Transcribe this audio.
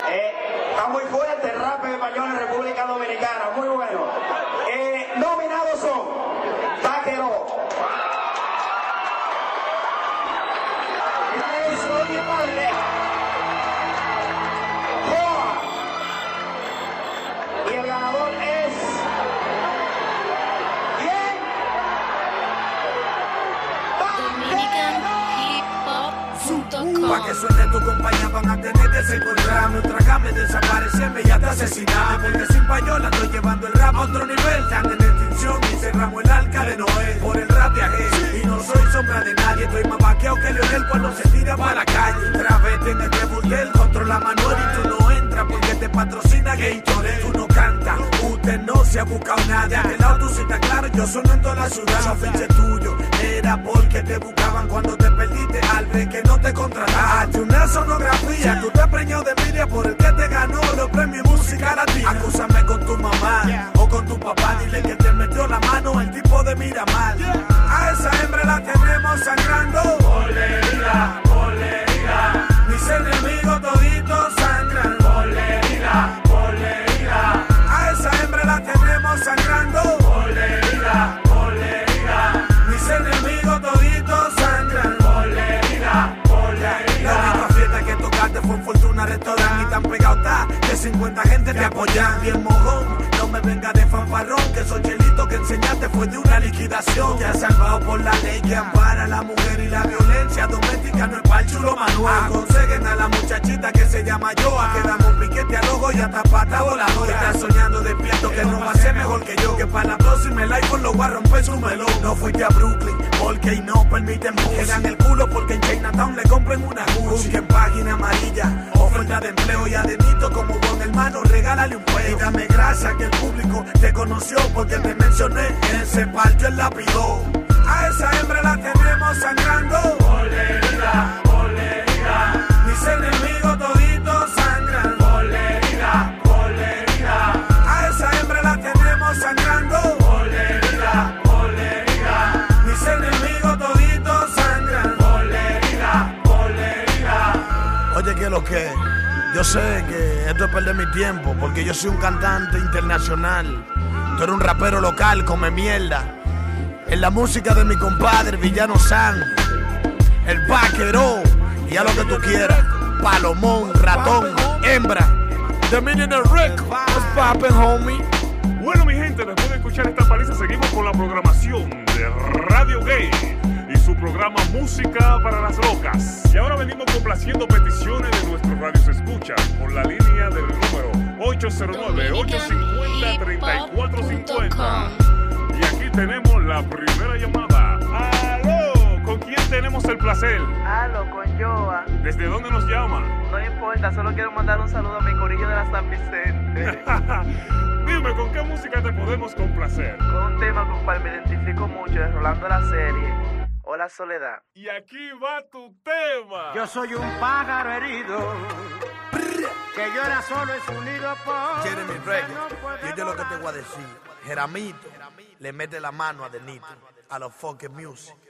Está muy fuerte el rap en español en República Dominicana, muy bueno. Nominados son Vaquero. Oye, padre. Joa. Y el ganador es... ¿quién? DominicanHipHop.com. Pa' que suene tu compañía van a tener que secuestrarme, tragarme, desaparecerme y hasta asesinarme. Porque sin payola estoy llevando el rap a otro nivel. Están en extinción y cerramos el arca de Noé. Por el rap viajé y no soy sombra de nadie. Estoy más vaqueado que Leonel cuando se tira para la calle. Travete en este burdel, controla Manuel y tú no entras porque te patrocina Gatorade. Tú no cantas, usted no se ha buscado nada. El auto sí está claro, yo sono en toda la ciudad. Los fiches tuyos era porque te buscaban cuando te perdiste al ver que no te contrataste. Una sonografía, tú te preñó de envidia por el que te ganó los premios música latina. Acúsame con tu mamá o con tu papá, dile que te metió la mano el tipo de Miramar. A esa hembra la tenemos sangrando. Bolerina, bolerina. Mis enemigos toditos sangran. Bolerina, bolerina. A esa hembra la tenemos sangrando. Bolerina, bolerina. Mis enemigos toditos sangran. Bolerina, bolerina. La única fiesta que tocaste fue en Fortuna Restaurant y tan pegado está que 50 gente te apoyan. Bien mojón, no me venga de fanfarrón, que esos chelitos que enseñaste fue de una liquidación. Ya salvado por la ley que ampara a la mujer y la violencia doméstica no es para el chulo Manuel. Aconseguen a la muchachita que se llama Joa, que damos piquete al ojo y hasta pata voladora. Estás soñando despierto que no va a ser mejor que yo, que para la próxima el iPhone lo voy a romper su melón. No fuiste a Brooklyn porque ahí no permiten bus. Quedan el culo porque en Chinatown le compren una Gucci. Busquen página amarilla, oferta de empleo y adenito como buen hermano, regálale un pedo. Y dame gracias que el público te conoció porque te mencioné, él se partió el lapidó. A esa hembra la tenemos sangrando. Bolerina, bolerina. Mis enemigos toditos sangran. Bolerina, bolerina. A esa hembra la tenemos sangrando. Bolerina, bolerina. Mis enemigos toditos sangran. Bolerina, bolerina. Oye, ¿qué es lo que? Yo sé que esto es perder mi tiempo porque yo soy un cantante internacional. Tú eres un rapero local, come mierda. En la música de mi compadre Villano San, el Vaquero, y a lo que tú quieras. Palomón, ratón, hembra. The Millionaire Rick, what's poppin', homie? Bueno, mi gente, después de escuchar esta paliza, seguimos con la programación de Radio Gay y su programa Música para las Locas. Y ahora venimos complaciendo peticiones de nuestros radios escucha por la línea del número 809-850-3450. Y aquí tenemos la primera llamada. ¡Aló! ¿Con quién tenemos el placer? Aló, con Joa. ¿Desde dónde nos llama? No importa, solo quiero mandar un saludo a mi corillo de la San Vicente. Dime, ¿con qué música te podemos complacer? Con un tema con el cual me identifico mucho, de Rolando la Serie. Hola, Soledad. Y aquí va tu tema. Yo soy un pájaro herido que llora solo en su nido por... Jeremy Reyes, y yo lo que te voy a decir. Jeramito le mete la mano a Denito, a los Funky Music.